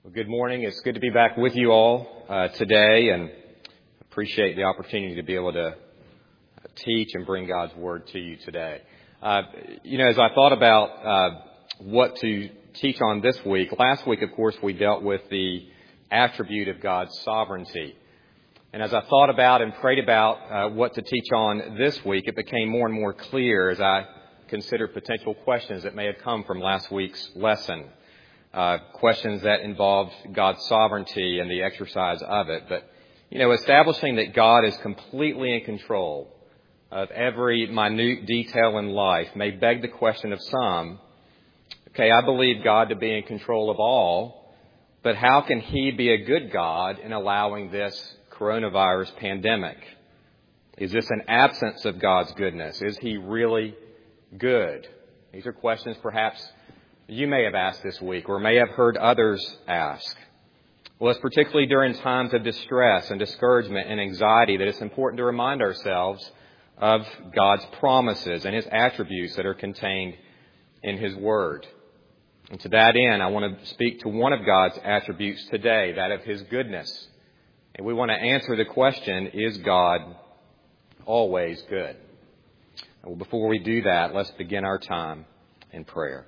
Well, good morning. It's good to be back with you all today, and appreciate the opportunity to be able to teach and bring God's Word to you today. As I thought about what to teach on this week, last week, of course, we dealt with the attribute of God's sovereignty. And as I thought about and prayed about what to teach on this week, it became more and more clear as I considered potential questions that may have come from last week's lesson. Questions that involved God's sovereignty and the exercise of it. But, establishing that God is completely in control of every minute detail in life may beg the question of some, I believe God to be in control of all, but how can He be a good God in allowing this coronavirus pandemic? Is this an absence of God's goodness? Is He really good? These are questions perhaps you may have asked this week or may have heard others ask. Well, it's particularly during times of distress and discouragement and anxiety that it's important to remind ourselves of God's promises and His attributes that are contained in His Word. And to that end, I want to speak to one of God's attributes today, that of His goodness. And we want to answer the question, is God always good? Well, before we do that, let's begin our time in prayer.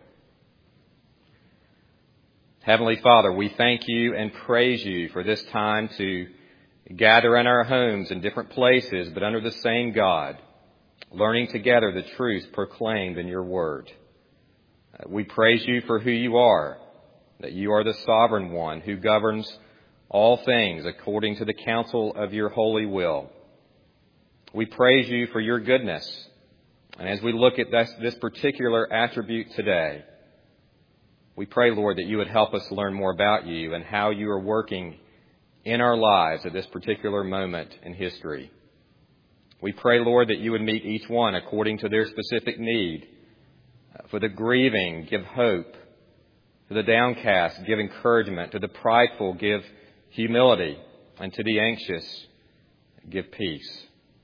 Heavenly Father, we thank You and praise You for this time to gather in our homes in different places, but under the same God, learning together the truth proclaimed in Your Word. We praise You for who You are, that You are the sovereign one who governs all things according to the counsel of Your holy will. We praise You for Your goodness. And as we look at this particular attribute today, we pray, Lord, that You would help us learn more about You and how You are working in our lives at this particular moment in history. We pray, Lord, that You would meet each one according to their specific need. For the grieving, give hope. For the downcast, give encouragement. To the prideful, give humility. And to the anxious, give peace.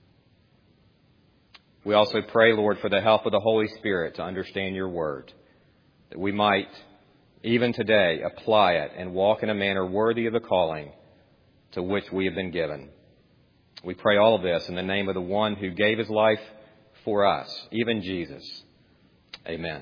We also pray, Lord, for the help of the Holy Spirit to understand Your Word, that we might even today apply it and walk in a manner worthy of the calling to which we have been given. We pray all of this in the name of the one who gave His life for us, even Jesus. Amen.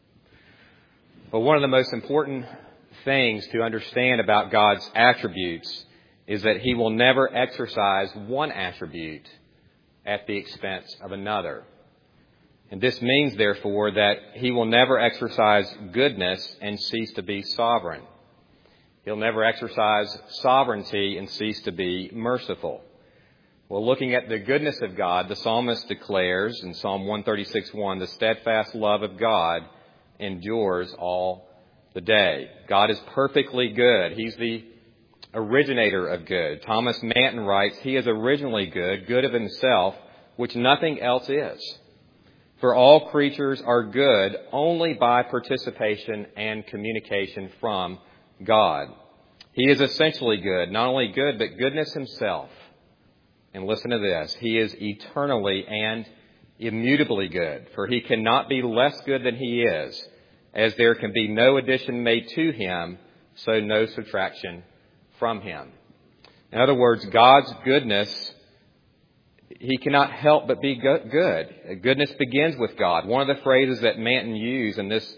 Well, one of the most important things to understand about God's attributes is that He will never exercise one attribute at the expense of another. And this means, therefore, that He will never exercise goodness and cease to be sovereign. He'll never exercise sovereignty and cease to be merciful. Well, looking at the goodness of God, the psalmist declares in Psalm 136:1, the steadfast love of God endures all the day. God is perfectly good. He's the originator of good. Thomas Manton writes, He is originally good, good of Himself, which nothing else is. For all creatures are good only by participation and communication from God. He is essentially good, not only good, but goodness Himself. And listen to this, He is eternally and immutably good, for He cannot be less good than He is, as there can be no addition made to Him, so no subtraction from Him. In other words, God's goodness, He cannot help but be good. Goodness begins with God. One of the phrases that Manton used in this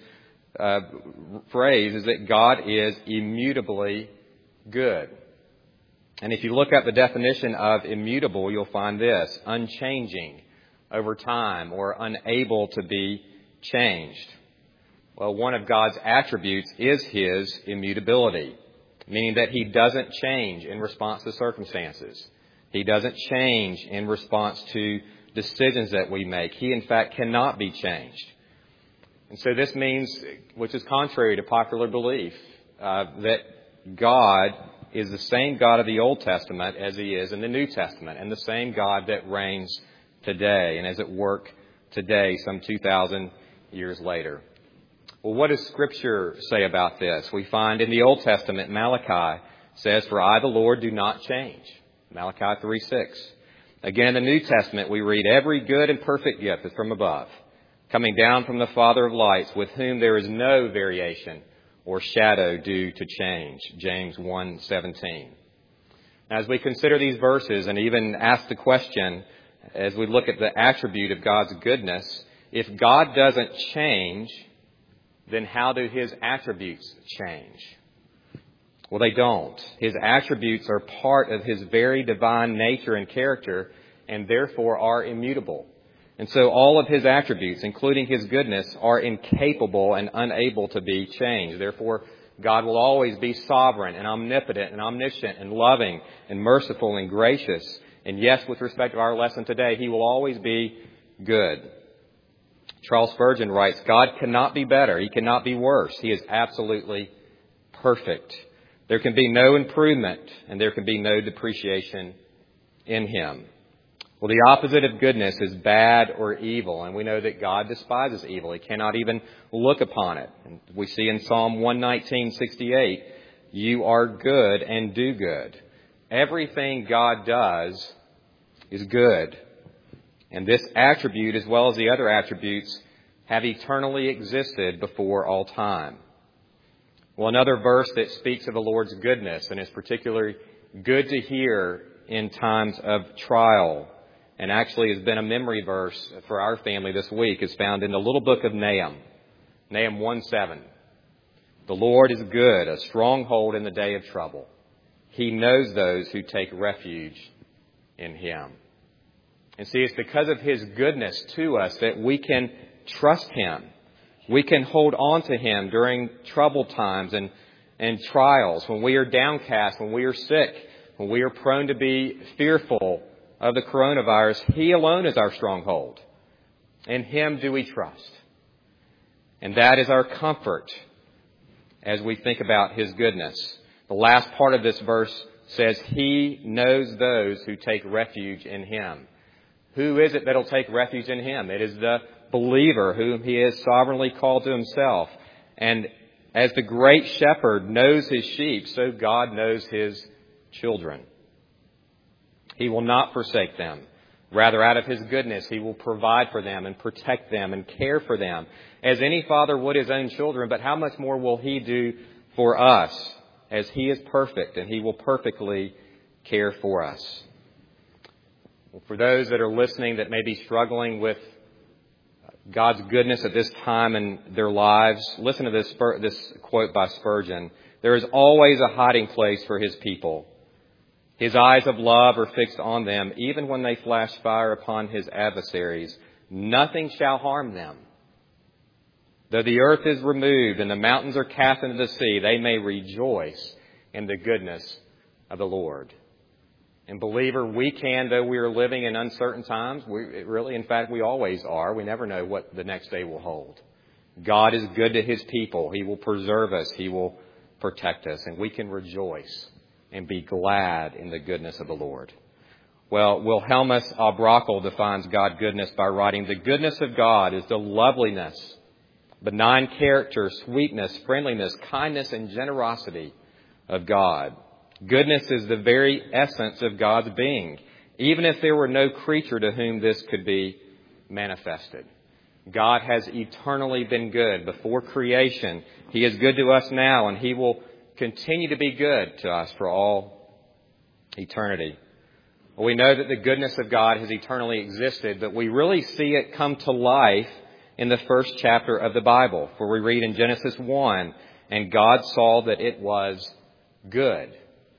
phrase is that God is immutably good. And if you look up the definition of immutable, you'll find this, unchanging over time or unable to be changed. Well, one of God's attributes is His immutability, meaning that He doesn't change in response to circumstances. He doesn't change in response to decisions that we make. He, in fact, cannot be changed. And so this means, which is contrary to popular belief, that God is the same God of the Old Testament as He is in the New Testament, and the same God that reigns today and is at work today, some 2,000 years later. Well, what does Scripture say about this? We find in the Old Testament, Malachi says, For I, the Lord, do not change. Malachi 3:6. Again, in the New Testament, we read, Every good and perfect gift is from above, coming down from the Father of lights, with whom there is no variation or shadow due to change. James 1:17. As we consider these verses and even ask the question, as we look at the attribute of God's goodness, if God doesn't change, then how do His attributes change? Well, they don't. His attributes are part of His very divine nature and character, and therefore are immutable. And so all of His attributes, including His goodness, are incapable and unable to be changed. Therefore, God will always be sovereign and omnipotent and omniscient and loving and merciful and gracious. And yes, with respect to our lesson today, He will always be good. Charles Spurgeon writes, God cannot be better. He cannot be worse. He is absolutely perfect. There can be no improvement and there can be no depreciation in Him. Well, the opposite of goodness is bad or evil, and we know that God despises evil. He cannot even look upon it. And we see in Psalm 119:68, you are good and do good. Everything God does is good. And this attribute, as well as the other attributes, have eternally existed before all time. Well, another verse that speaks of the Lord's goodness and is particularly good to hear in times of trial, and actually has been a memory verse for our family this week, is found in the little book of Nahum. Nahum 1:7. The Lord is good, a stronghold in the day of trouble. He knows those who take refuge in Him. And see, it's because of His goodness to us that we can trust Him. We can hold on to Him during troubled times and trials, when we are downcast, when we are sick, when we are prone to be fearful of the coronavirus. He alone is our stronghold. In Him do we trust. And that is our comfort as we think about His goodness. The last part of this verse says, He knows those who take refuge in Him. Who is it that will take refuge in Him? It is the believer whom He has sovereignly called to Himself. And as the great shepherd knows His sheep, so God knows His children. He will not forsake them. Rather, out of His goodness, He will provide for them and protect them and care for them, as any father would his own children. But how much more will He do for us, as He is perfect and He will perfectly care for us? Well, for those that are listening that may be struggling with God's goodness at this time in their lives, listen to this quote by Spurgeon. There is always a hiding place for His people. His eyes of love are fixed on them. Even when they flash fire upon His adversaries, nothing shall harm them. Though the earth is removed and the mountains are cast into the sea, they may rejoice in the goodness of the Lord. And believer, we can, though we are living in uncertain times, in fact, we always are. We never know what the next day will hold. God is good to His people. He will preserve us. He will protect us. And we can rejoice and be glad in the goodness of the Lord. Well, Wilhelmus à Brakel defines God's goodness by writing, the goodness of God is the loveliness, benign character, sweetness, friendliness, kindness, and generosity of God. Goodness is the very essence of God's being, even if there were no creature to whom this could be manifested. God has eternally been good before creation. He is good to us now, and He will continue to be good to us for all eternity. Well, we know that the goodness of God has eternally existed, but we really see it come to life in the first chapter of the Bible, where we read in Genesis 1, and God saw that it was good.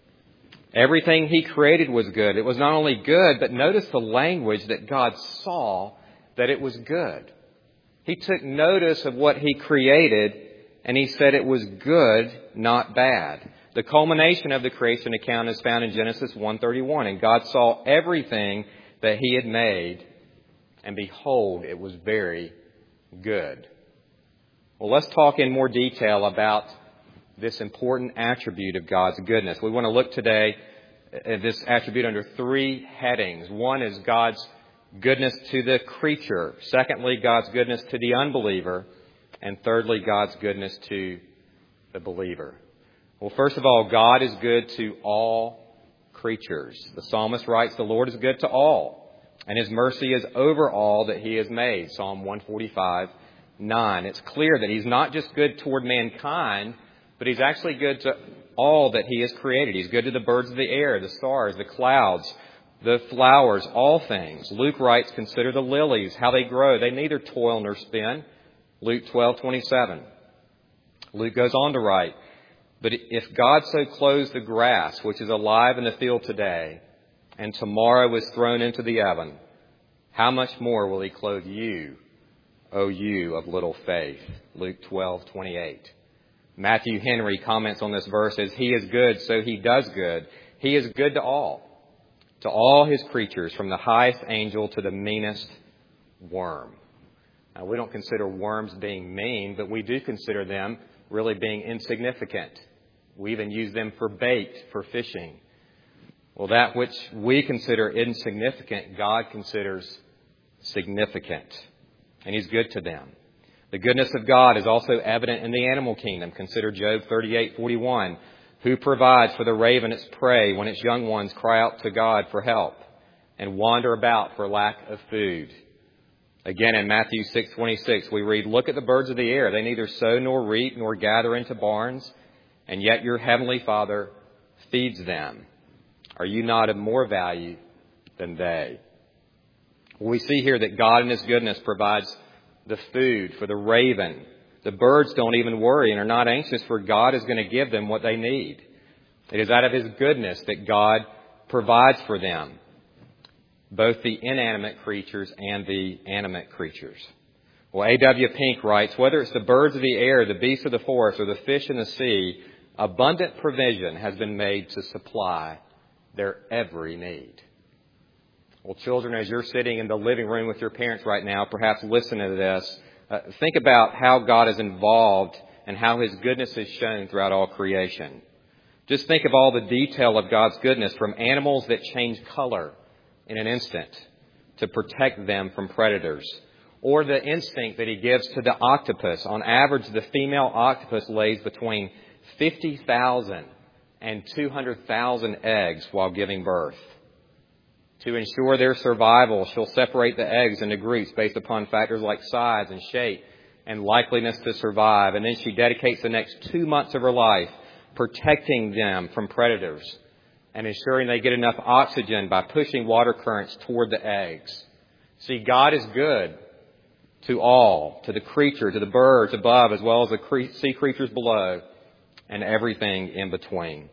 Everything He created was good. It was not only good, but notice the language that God saw that it was good. He took notice of what He created, and He said it was good, not bad. The culmination of the creation account is found in Genesis 1:31. And God saw everything that He had made, and behold, it was very good. Well, let's talk in more detail about this important attribute of God's goodness. We want to look today at this attribute under three headings. One is God's goodness to the creature. Secondly, God's goodness to the unbeliever. And thirdly, God's goodness to the believer. Well, first of all, God is good to all creatures. The psalmist writes, the Lord is good to all, and His mercy is over all that He has made. Psalm 145:9. It's clear that He's not just good toward mankind, but He's actually good to all that He has created. He's good to the birds of the air, the stars, the clouds, the flowers, all things. Luke writes, consider the lilies, how they grow. They neither toil nor spin. Luke 12:27. Luke goes on to write, but if God so clothes the grass, which is alive in the field today, and tomorrow is thrown into the oven, how much more will He clothe you, O you of little faith? Luke 12:28. Matthew Henry comments on this verse as, He is good, so He does good. He is good to all His creatures, from the highest angel to the meanest worm. Now, we don't consider worms being mean, but we do consider them really being insignificant. We even use them for bait, for fishing. Well, that which we consider insignificant, God considers significant. And He's good to them. The goodness of God is also evident in the animal kingdom. Consider Job 38:41. Who provides for the raven its prey when its young ones cry out to God for help and wander about for lack of food? Again, in Matthew 6:26, we read, look at the birds of the air. They neither sow nor reap nor gather into barns, and yet your heavenly Father feeds them. Are you not of more value than they? We see here that God in His goodness provides the food for the raven. The birds don't even worry and are not anxious, for God is going to give them what they need. It is out of His goodness that God provides for them, both the inanimate creatures and the animate creatures. Well, A.W. Pink writes, whether it's the birds of the air, the beasts of the forest, or the fish in the sea, abundant provision has been made to supply their every need. Well, children, as you're sitting in the living room with your parents right now, perhaps listening to this, think about how God is involved and how His goodness is shown throughout all creation. Just think of all the detail of God's goodness, from animals that change color in an instant to protect them from predators, or the instinct that He gives to the octopus. On average, the female octopus lays between 50,000 and 200,000 eggs while giving birth. To ensure their survival, she'll separate the eggs into groups based upon factors like size and shape and likeliness to survive. And then she dedicates the next 2 months of her life protecting them from predators and ensuring they get enough oxygen by pushing water currents toward the eggs. See, God is good to all, to the creature, to the birds above, as well as the sea creatures below, and everything in between.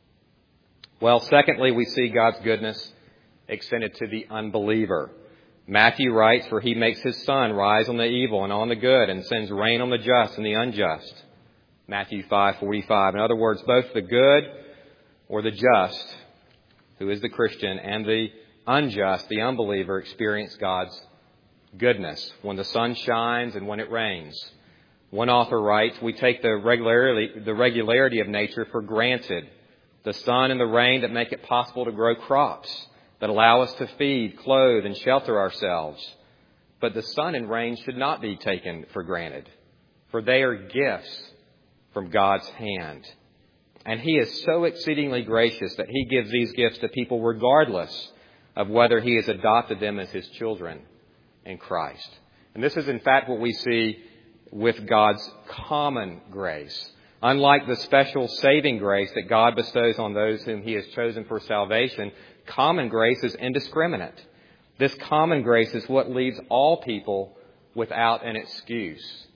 Well, secondly, we see God's goodness extended to the unbeliever. Matthew writes, for He makes His sun rise on the evil and on the good, and sends rain on the just and the unjust. Matthew 5:45. In other words, both the good or the just, who is the Christian, and the unjust, the unbeliever, experience God's goodness when the sun shines and when it rains. One author writes, we take the regularity of nature for granted. The sun and the rain that make it possible to grow crops, that allow us to feed, clothe, and shelter ourselves. But the sun and rain should not be taken for granted, for they are gifts from God's hand. And He is so exceedingly gracious that He gives these gifts to people regardless of whether He has adopted them as His children in Christ. And this is in fact what we see with God's common grace. Unlike the special saving grace that God bestows on those whom He has chosen for salvation, common grace is indiscriminate. This common grace is what leaves all people without an excuse.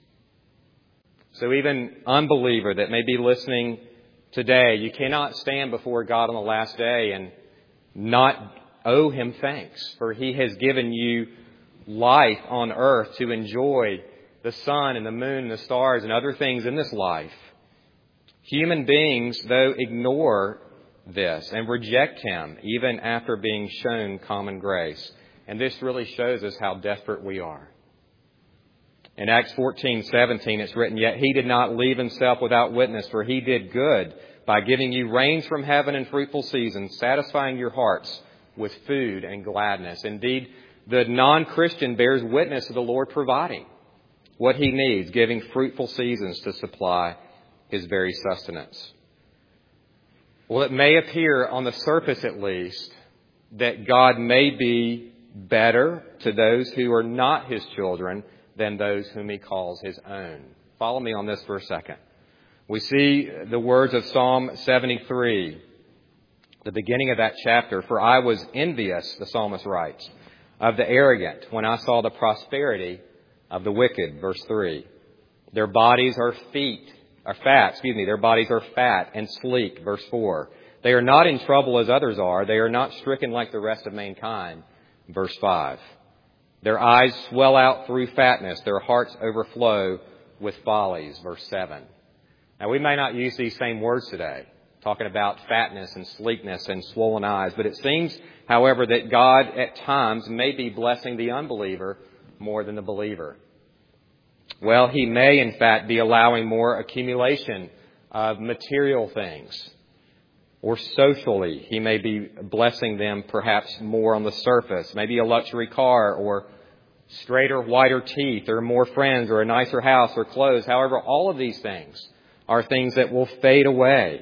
So even unbeliever that may be listening today, you cannot stand before God on the last day and not owe Him thanks, for He has given you life on earth to enjoy the sun and the moon and the stars and other things in this life. Human beings, though, ignore this and reject Him even after being shown common grace. And this really shows us how desperate we are. In Acts 14:17, it's written, yet He did not leave Himself without witness, for He did good by giving you rains from heaven and fruitful seasons, satisfying your hearts with food and gladness. Indeed, the non-Christian bears witness to the Lord providing what He needs, giving fruitful seasons to supply His very sustenance. Well, it may appear on the surface at least that God may be better to those who are not His children than those whom He calls His own. Follow me on this for a second. We see the words of Psalm 73, the beginning of that chapter. For I was envious, the psalmist writes, of the arrogant when I saw the prosperity of the wicked. Verse 3. Their bodies are fat. Their bodies are fat and sleek. Verse 4. They are not in trouble as others are. They are not stricken like the rest of mankind. Verse 5. Their eyes swell out through fatness. Their hearts overflow with follies. Verse 7. Now, we may not use these same words today, talking about fatness and sleekness and swollen eyes. But it seems, however, that God at times may be blessing the unbeliever more than the believer. Well, He may, in fact, be allowing more accumulation of material things. Or socially, He may be blessing them perhaps more on the surface. Maybe a luxury car or straighter, whiter teeth or more friends or a nicer house or clothes. However, all of these things are things that will fade away.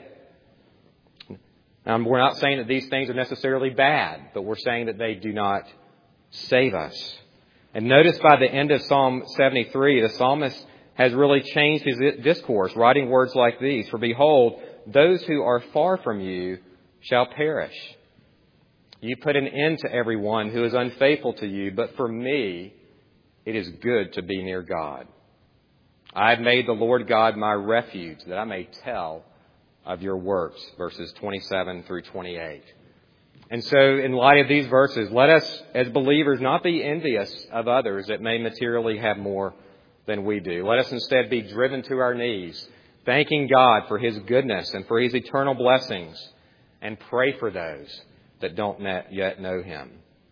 We're not saying that these things are necessarily bad, but we're saying that they do not save us. And notice by the end of Psalm 73, the psalmist has really changed his discourse, writing words like these. For behold, those who are far from you shall perish. You put an end to everyone who is unfaithful to you, but for me, it is good to be near God. I have made the Lord God my refuge, that I may tell of your works, verses 27 through 28. And so, in light of these verses, let us, as believers, not be envious of others that may materially have more than we do. Let us instead be driven to our knees, thanking God for His goodness and for His eternal blessings, and pray for those that don't yet know Him.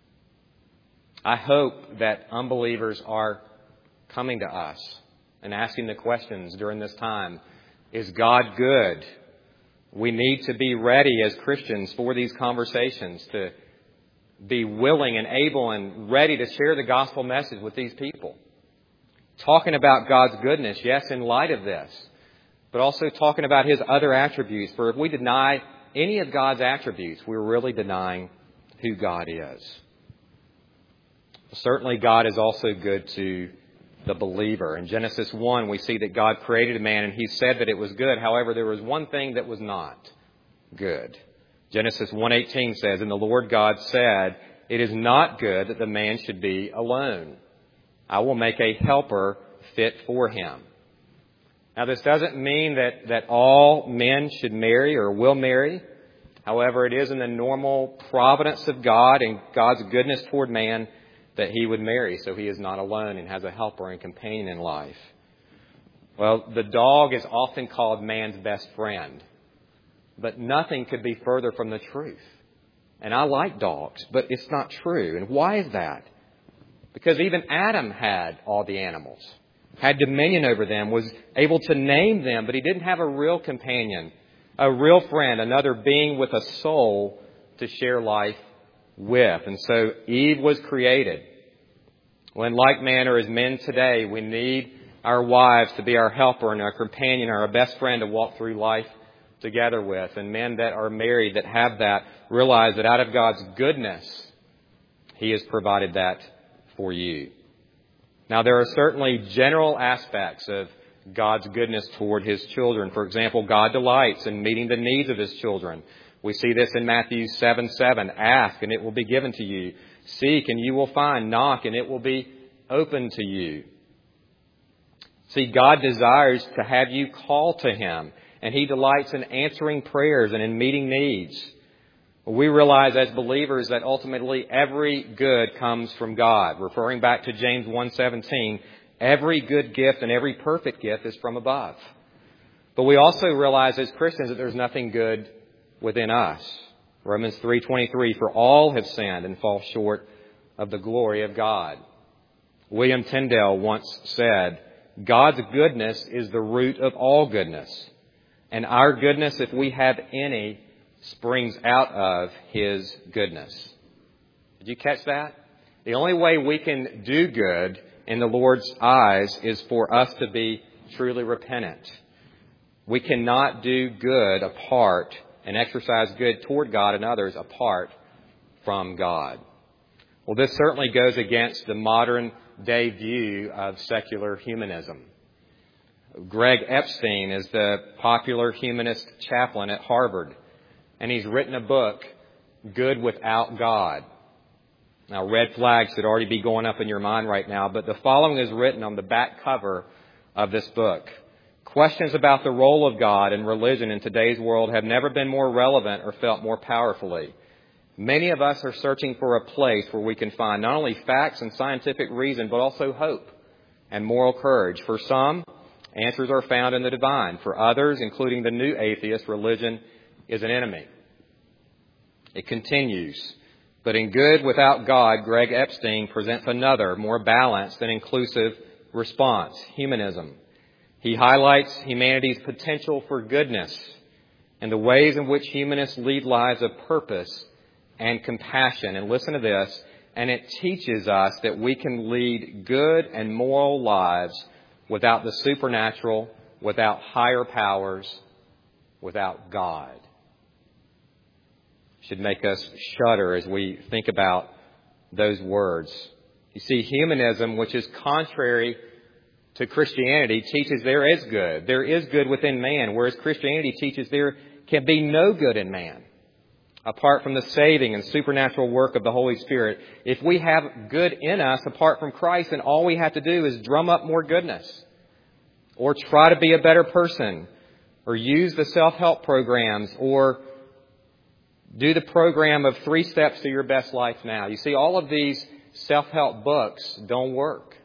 I hope that unbelievers are coming to us and asking the questions during this time. Is God good? We need to be ready as Christians for these conversations, to be willing and able and ready to share the gospel message with these people. Talking about God's goodness, yes, in light of this, but also talking about His other attributes. For if we deny any of God's attributes, we're really denying who God is. Certainly, God is also good to the believer. In Genesis 1, we see that God created man and He said that it was good. However, there was one thing that was not good. Genesis 1:18 says, and the Lord God said, it is not good that the man should be alone. I will make a helper fit for him. Now, this doesn't mean that all men should marry or will marry. However, it is in the normal providence of God and God's goodness toward man that he would marry, so he is not alone and has a helper and companion in life. Well, the dog is often called man's best friend, but nothing could be further from the truth. And I like dogs, but it's not true. And why is that? Because even Adam had all the animals, had dominion over them, was able to name them, but he didn't have a real companion, a real friend, another being with a soul to share life with. And so Eve was created. Well, in like manner as men today, we need our wives to be our helper and our companion, our best friend to walk through life together with. And men that are married that have that realize that out of God's goodness, He has provided that for you. Now, there are certainly general aspects of God's goodness toward His children. For example, God delights in meeting the needs of His children. We see this in Matthew 7:7. Ask and it will be given to you. Seek and you will find. Knock and it will be open to you. See, God desires to have you call to Him, and He delights in answering prayers and in meeting needs. We realize as believers that ultimately every good comes from God. Referring back to James 1:17, every good gift and every perfect gift is from above. But we also realize as Christians that there's nothing good within us. Romans 3:23, for all have sinned and fall short of the glory of God. William Tyndale once said, God's goodness is the root of all goodness, and our goodness, if we have any, springs out of His goodness. Did you catch that? The only way we can do good in the Lord's eyes is for us to be truly repentant. We cannot do good apart and exercise good toward God and others apart from God. Well, this certainly goes against the modern day view of secular humanism. Greg Epstein is the popular humanist chaplain at Harvard, and he's written a book, Good Without God. Now, red flags should already be going up in your mind right now, but the following is written on the back cover of this book. Questions about the role of God and religion in today's world have never been more relevant or felt more powerfully. Many of us are searching for a place where we can find not only facts and scientific reason, but also hope and moral courage. For some, answers are found in the divine. For others, including the new atheist, religion is an enemy. It continues. But in Good Without God, Greg Epstein presents another, more balanced and inclusive response, humanism. He highlights humanity's potential for goodness and the ways in which humanists lead lives of purpose and compassion. And listen to this, and it teaches us that we can lead good and moral lives without the supernatural, without higher powers, without God. Should make us shudder as we think about those words. You see, humanism, which is contrary to Christianity, teaches there is good. There is good within man, whereas Christianity teaches there can be no good in man apart from the saving and supernatural work of the Holy Spirit. If we have good in us apart from Christ, then all we have to do is drum up more goodness or try to be a better person or use the self-help programs or do the program of 3 steps to your best life now. You see, all of these self-help books don't work.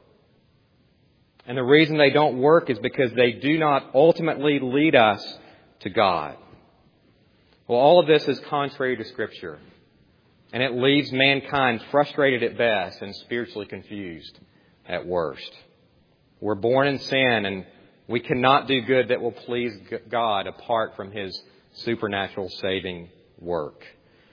And the reason they don't work is because they do not ultimately lead us to God. Well, all of this is contrary to Scripture. And it leaves mankind frustrated at best and spiritually confused at worst. We're born in sin, and we cannot do good that will please God apart from His supernatural saving work.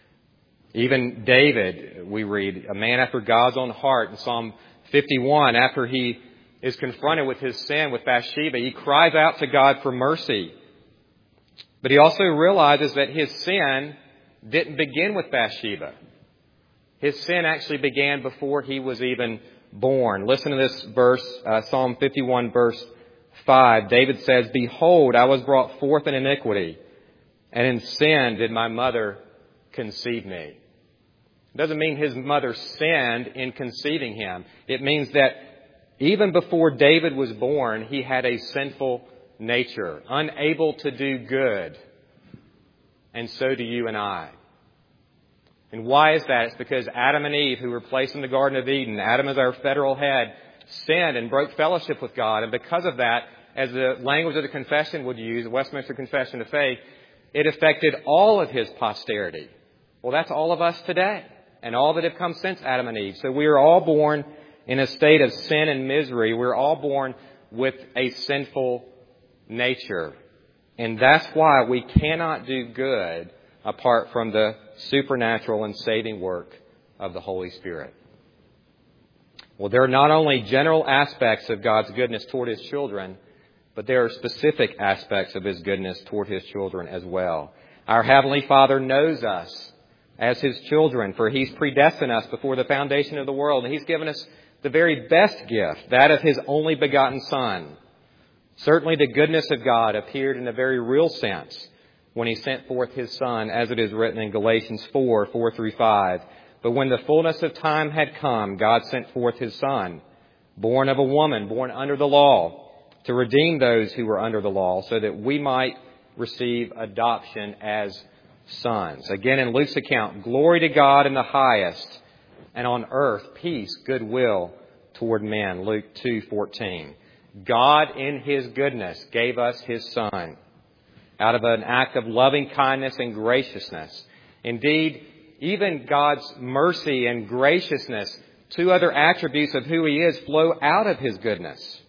Even David, we read, a man after God's own heart, in Psalm 51, after he is confronted with his sin with Bathsheba, he cries out to God for mercy. But he also realizes that his sin didn't begin with Bathsheba. His sin actually began before he was even born. Listen to this verse, Psalm 51, verse 5. David says, "Behold, I was brought forth in iniquity, and in sin did my mother conceive me." It doesn't mean his mother sinned in conceiving him. It means that even before David was born, he had a sinful nature, unable to do good. And so do you and I. And why is that? It's because Adam and Eve, who were placed in the Garden of Eden, Adam as our federal head, sinned and broke fellowship with God. And because of that, as the language of the confession would use, the Westminster Confession of Faith, it affected all of his posterity. Well, that's all of us today and all that have come since Adam and Eve. So we are all born in a state of sin and misery. We're all born with a sinful nature. And that's why we cannot do good apart from the supernatural and saving work of the Holy Spirit. Well, there are not only general aspects of God's goodness toward His children, but there are specific aspects of His goodness toward His children as well. Our Heavenly Father knows us as His children, for He's predestined us before the foundation of the world, and He's given us the very best gift, that of His only begotten Son. Certainly the goodness of God appeared in a very real sense when He sent forth His Son, as it is written in Galatians 4:4-5. But when the fullness of time had come, God sent forth His Son, born of a woman, born under the law, to redeem those who were under the law, so that we might receive adoption as sons. Again, in Luke's account, glory to God in the highest, and on earth peace, goodwill toward men. Luke 2:14. God, in His goodness, gave us His Son out of an act of loving kindness and graciousness. Indeed, even God's mercy and graciousness, 2 other attributes of who He is, flow out of His goodness.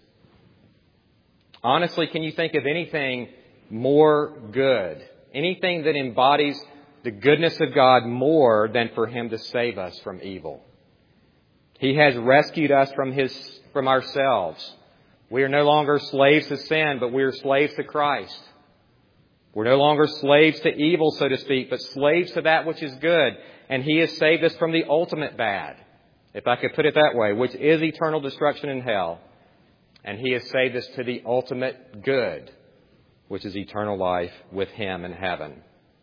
Honestly, can you think of anything more good? Anything that embodies the goodness of God more than for Him to save us from evil? He has rescued us from ourselves. We are no longer slaves to sin, but we are slaves to Christ. We're no longer slaves to evil, so to speak, but slaves to that which is good. And He has saved us from the ultimate bad, if I could put it that way, which is eternal destruction in hell. And He has saved us to the ultimate good, which is eternal life with Him in heaven.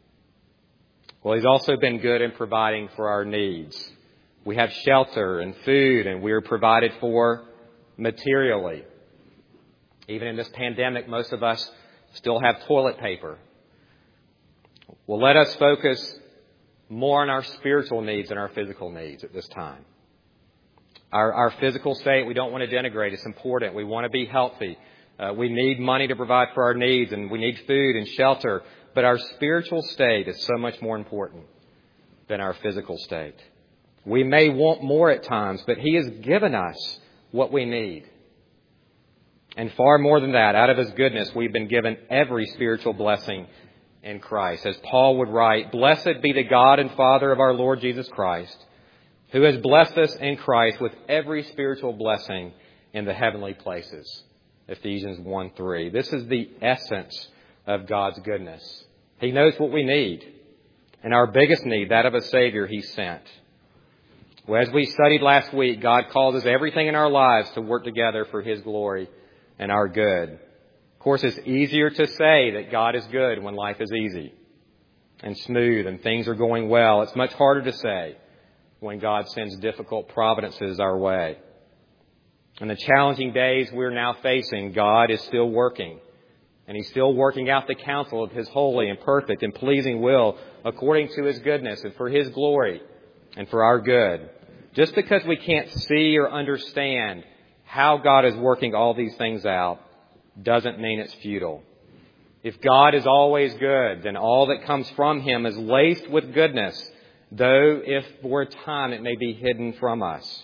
Well, He's also been good in providing for our needs. We have shelter and food, and we are provided for materially. Even in this pandemic, most of us still have toilet paper. Well, let us focus more on our spiritual needs than our physical needs at this time. Our physical state, we don't want to denigrate. It's important. We want to be healthy. We need money to provide for our needs, and we need food and shelter. But our spiritual state is so much more important than our physical state. We may want more at times, but He has given us what we need. And far more than that, out of His goodness, we've been given every spiritual blessing in Christ. As Paul would write, "Blessed be the God and Father of our Lord Jesus Christ, who has blessed us in Christ with every spiritual blessing in the heavenly places." Ephesians 1:3. This is the essence of God's goodness. He knows what we need. And our biggest need, that of a Savior He sent. Well, as we studied last week, God causes everything in our lives to work together for His glory and our good. Of course, it's easier to say that God is good when life is easy and smooth and things are going well. It's much harder to say when God sends difficult providences our way. In the challenging days we're now facing, God is still working. And He's still working out the counsel of His holy and perfect and pleasing will according to His goodness and for His glory and for our good. Just because we can't see or understand how God is working all these things out doesn't mean it's futile. If God is always good, then all that comes from Him is laced with goodness, though if for a time it may be hidden from us.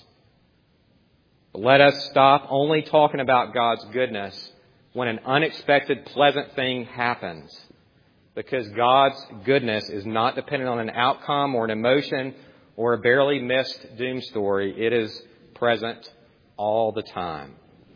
But let us stop only talking about God's goodness when an unexpected pleasant thing happens, because God's goodness is not dependent on an outcome or an emotion or a barely missed doom story. It is present all the time.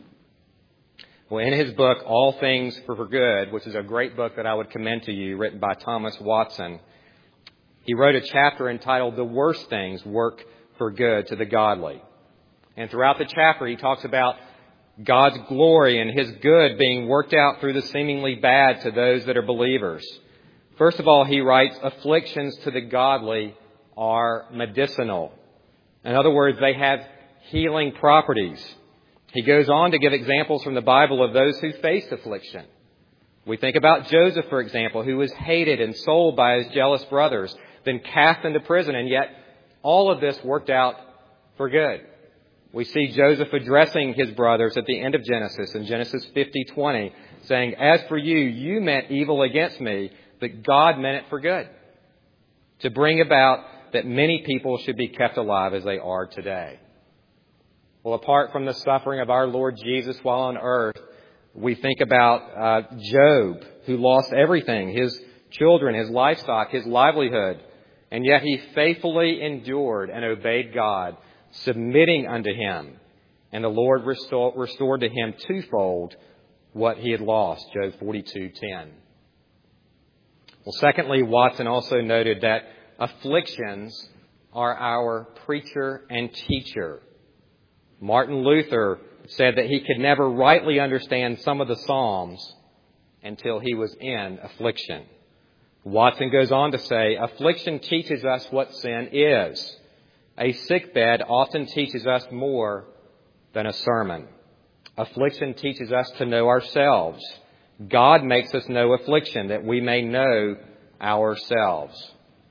Well, in his book, All Things for Good, which is a great book that I would commend to you, written by Thomas Watson, he wrote a chapter entitled "The Worst Things Work for Good to the Godly." And throughout the chapter, he talks about God's glory and His good being worked out through the seemingly bad to those that are believers. First of all, he writes, afflictions to the godly are medicinal. In other words, they have healing properties. He goes on to give examples from the Bible of those who faced affliction. We think about Joseph, for example, who was hated and sold by his jealous brothers, then cast into prison, and yet all of this worked out for good. We see Joseph addressing his brothers at the end of Genesis, in Genesis 50:20, saying, "As for you, you meant evil against me, but God meant it for good, to bring about that many people should be kept alive as they are today." Well, apart from the suffering of our Lord Jesus while on earth, we think about Job, who lost everything, his children, his livestock, his livelihood, and yet he faithfully endured and obeyed God, submitting unto Him, and the Lord restored to him twofold what he had lost, Job 42:10. Well, secondly, Watson also noted that afflictions are our preacher and teacher. Martin Luther said that he could never rightly understand some of the Psalms until he was in affliction. Watson goes on to say, affliction teaches us what sin is. A sickbed often teaches us more than a sermon. Affliction teaches us to know ourselves. God makes us know affliction that we may know ourselves.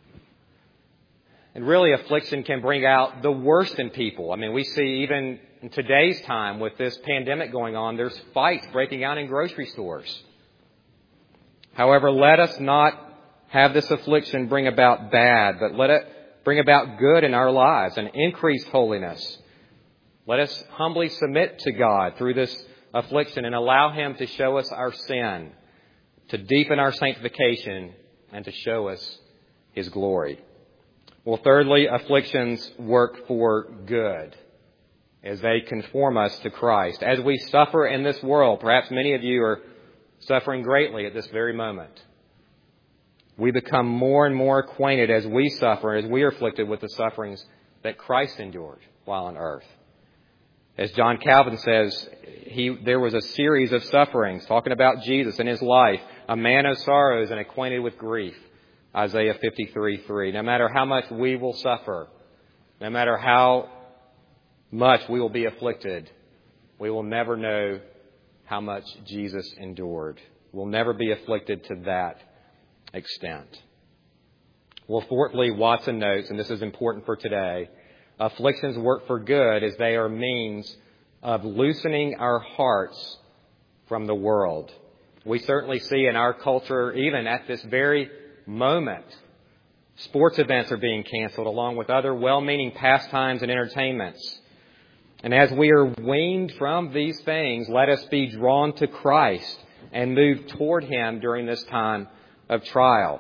And really, affliction can bring out the worst in people. I mean, we see even in today's time with this pandemic going on, there's fights breaking out in grocery stores. However, let us not have this affliction bring about bad, but let it bring about good in our lives and increase holiness. Let us humbly submit to God through this affliction and allow Him to show us our sin, to deepen our sanctification, and to show us His glory. Well, thirdly, afflictions work for good as they conform us to Christ. As we suffer in this world, perhaps many of you are suffering greatly at this very moment. We become more and more acquainted as we suffer, as we are afflicted with the sufferings that Christ endured while on earth. As John Calvin says, there was a series of sufferings talking about Jesus and his life, a man of sorrows and acquainted with grief. Isaiah 53:3. No matter how much we will suffer, no matter how much we will be afflicted, we will never know how much Jesus endured. We'll never be afflicted to that extent. Well, fourthly, Watson notes, and this is important for today, afflictions work for good as they are means of loosening our hearts from the world. We certainly see in our culture, even at this very moment, sports events are being canceled along with other well-meaning pastimes and entertainments. And as we are weaned from these things, let us be drawn to Christ and move toward Him during this time of trial.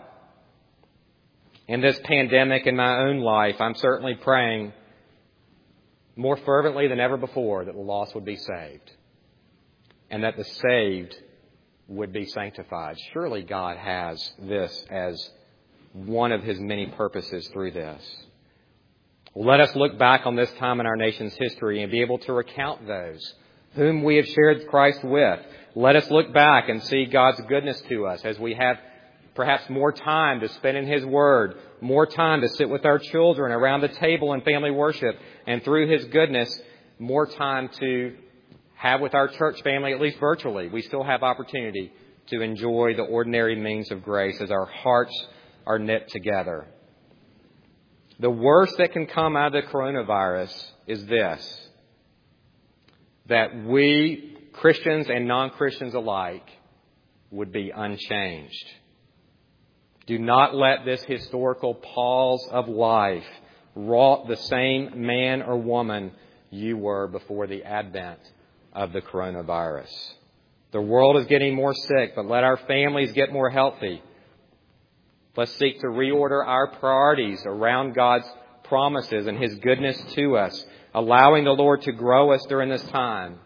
In this pandemic in my own life, I'm certainly praying more fervently than ever before that the lost would be saved and that the saved would be sanctified. Surely God has this as one of His many purposes through this. Let us look back on this time in our nation's history and be able to recount those whom we have shared Christ with. Let us look back and see God's goodness to us as we have perhaps more time to spend in His Word, more time to sit with our children around the table in family worship, and through His goodness, more time to have with our church family, at least virtually. We still have opportunity to enjoy the ordinary means of grace as our hearts are knit together. The worst that can come out of the coronavirus is this, that we, Christians and non-Christians alike, would be unchanged. Do not let this historical pause of life rot the same man or woman you were before the advent of the coronavirus. The world is getting more sick, but let our families get more healthy. Let's seek to reorder our priorities around God's promises and His goodness to us, allowing the Lord to grow us during this time.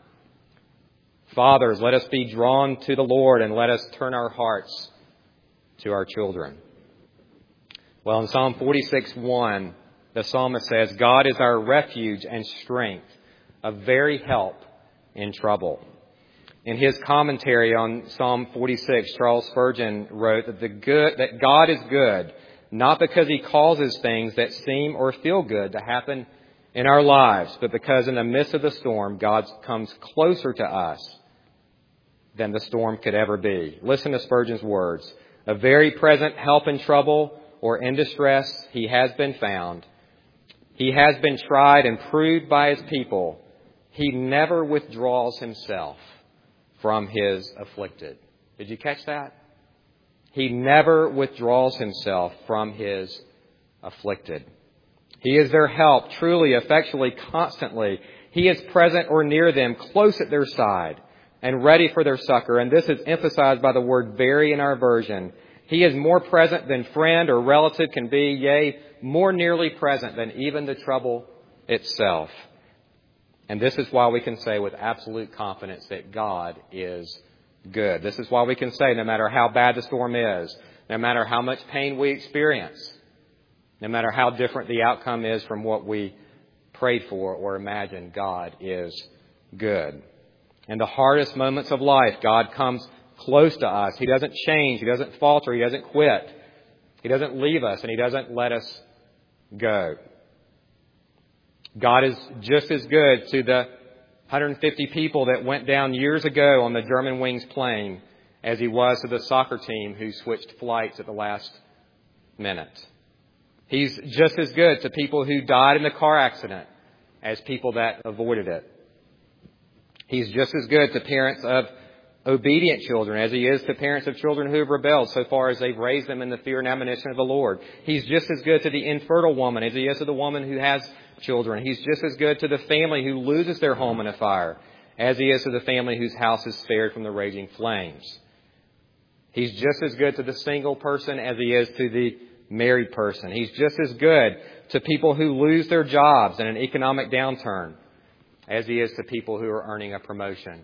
Fathers, let us be drawn to the Lord and let us turn our hearts to our children. Well, in Psalm 46:1, the psalmist says, God is our refuge and strength, a very help in trouble. In his commentary on Psalm 46, Charles Spurgeon wrote that God is good, not because He causes things that seem or feel good to happen in our lives, but because in the midst of the storm, God comes closer to us than the storm could ever be. Listen to Spurgeon's words. A very present help in trouble or in distress, He has been found. He has been tried and proved by His people. He never withdraws Himself from His afflicted. Did you catch that? He never withdraws Himself from His afflicted. He is their help, truly, effectually, constantly. He is present or near them, close at their side, and ready for their succor. And this is emphasized by the word very in our version. He is more present than friend or relative can be, yea, more nearly present than even the trouble itself. And this is why we can say with absolute confidence that God is good. This is why we can say no matter how bad the storm is, no matter how much pain we experience, no matter how different the outcome is from what we prayed for or imagined, God is good. In the hardest moments of life, God comes close to us. He doesn't change. He doesn't falter. He doesn't quit. He doesn't leave us, and He doesn't let us go. God is just as good to the 150 people that went down years ago on the Germanwings plane as He was to the soccer team who switched flights at the last minute. He's just as good to people who died in the car accident as people that avoided it. He's just as good to parents of obedient children as He is to parents of children who have rebelled so far as they've raised them in the fear and admonition of the Lord. He's just as good to the infertile woman as He is to the woman who has children. He's just as good to the family who loses their home in a fire as He is to the family whose house is spared from the raging flames. He's just as good to the single person as He is to the married person. He's just as good to people who lose their jobs in an economic downturn as He is to people who are earning a promotion.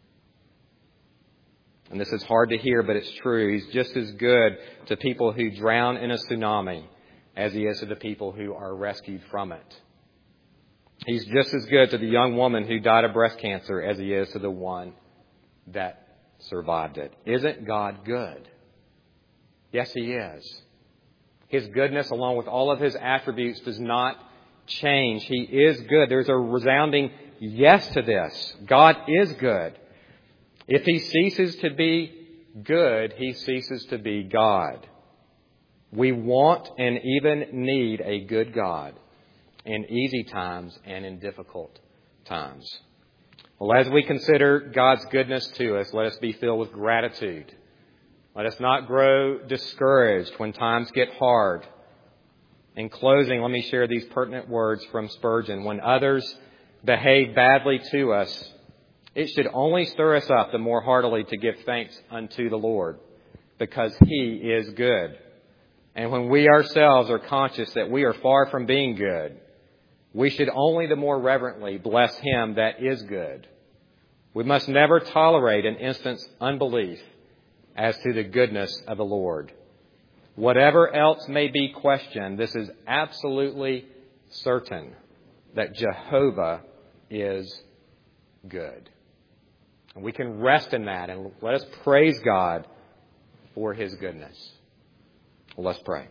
And this is hard to hear, but it's true. He's just as good to people who drown in a tsunami as He is to the people who are rescued from it. He's just as good to the young woman who died of breast cancer as He is to the one that survived it. Isn't God good? Yes, He is. His goodness, along with all of His attributes, does not change. He is good. There's a resounding yes to this. God is good. If He ceases to be good, He ceases to be God. We want and even need a good God in easy times and in difficult times. Well, as we consider God's goodness to us, let us be filled with gratitude. Let us not grow discouraged when times get hard. In closing, let me share these pertinent words from Spurgeon. When others behave badly to us, it should only stir us up the more heartily to give thanks unto the Lord, because He is good. And when we ourselves are conscious that we are far from being good, we should only the more reverently bless Him that is good. We must never tolerate an instant's unbelief as to the goodness of the Lord. Whatever else may be questioned, this is absolutely certain, that Jehovah is good. And we can rest in that, and let us praise God for His goodness. Well, let's pray.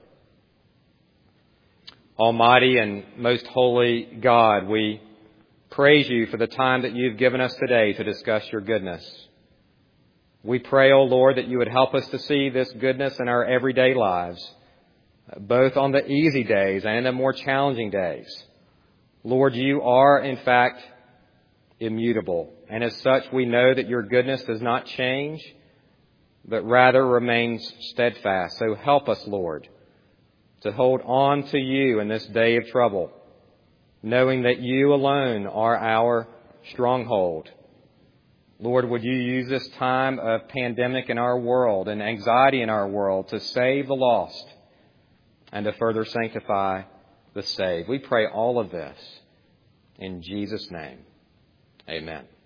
Almighty and most holy God, we praise You for the time that You've given us today to discuss Your goodness. We pray, O Lord, that You would help us to see this goodness in our everyday lives, both on the easy days and in the more challenging days. Lord, You are, in fact, immutable. And as such, we know that Your goodness does not change, but rather remains steadfast. So help us, Lord, to hold on to You in this day of trouble, knowing that You alone are our stronghold. Lord, would You use this time of pandemic in our world and anxiety in our world to save the lost and to further sanctify the saved. We pray all of this in Jesus' name. Amen.